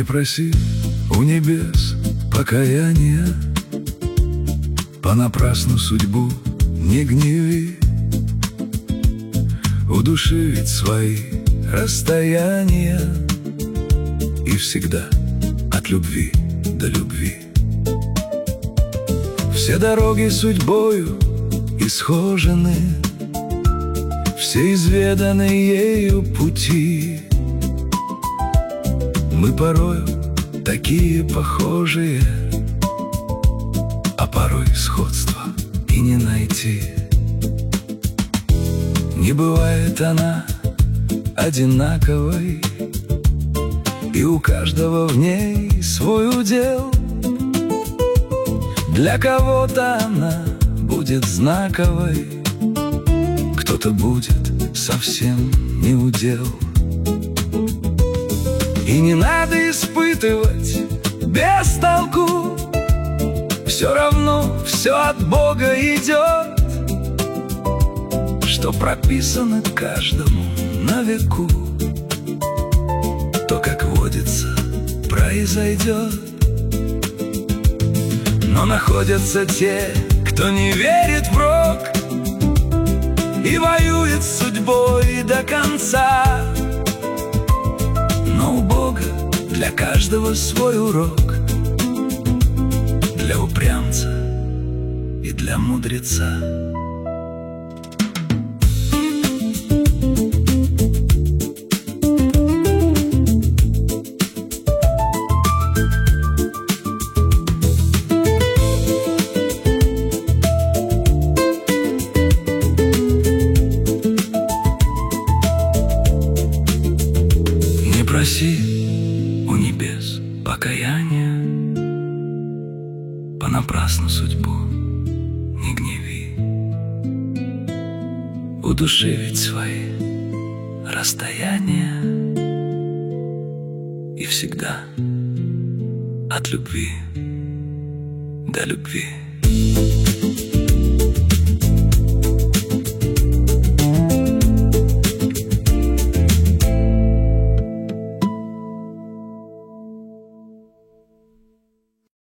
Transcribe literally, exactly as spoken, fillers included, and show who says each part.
Speaker 1: проси у небес покаяния, понапрасну судьбу не гневи. У души ведь свои расстояния, и всегда от любви до любви. Все дороги судьбою исхожены, все изведаны ею пути. Мы порою такие похожие, а порой сходства и не найти. Не бывает она одинаковой, и у каждого в ней свой удел. Для кого-то она будет знаковой, кто-то будет совсем не удел. И не надо испытывать без толку, все равно все от Бога идет, что прописано каждому на веку, то, как водится, произойдет. Но находятся те, кто не верит в рок и воюет с судьбой до конца. Но у Бога для каждого свой урок, для упрямца и для мудреца. Проси у небес покаяния, понапрасну судьбу не гневи. У души ведь свои расстояния, и всегда от любви до любви.